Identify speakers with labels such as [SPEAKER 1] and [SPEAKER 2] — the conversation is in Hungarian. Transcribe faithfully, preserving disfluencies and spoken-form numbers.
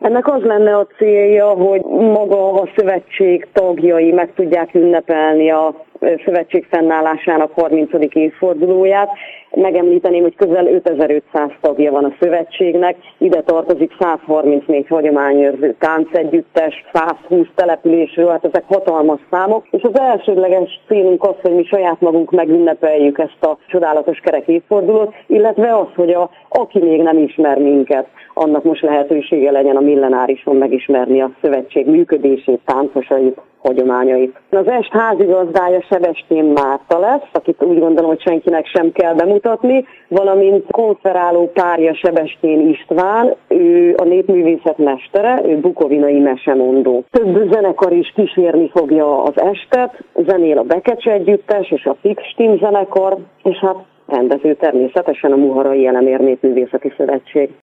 [SPEAKER 1] Ennek az lenne a célja, hogy maga a szövetség tagjai meg tudják ünnepelni a szövetség fennállásának harmincadik évfordulóját. Megemlíteném, hogy közel ötezer-ötszáz tagja van a szövetségnek, ide tartozik száz harmincnégy hagyományőrző táncegyüttes, száz húsz településről, hát ezek hatalmas számok, és az elsődleges célunk az, hogy mi saját magunk megünnepeljük ezt a csodálatos kerek évfordulót, illetve az, hogy a, aki még nem ismer minket, annak most lehetősége legyen a millenárison megismerni a szövetség működését, táncosait, hagyományait. Az est házigazdája Sebestyén Márta lesz, akit úgy gondolom, hogy senkinek sem kell bemutatni, valamint konferáló párja Sebestyén István, ő a népművészet mestere, ő bukovinai mesemondó. Több zenekar is kísérni fogja az estet, zenél a Bekecs együttes és a Fix Team zenekar, és hát rendező természetesen a Muharai Elemér Népművészeti Szövetség.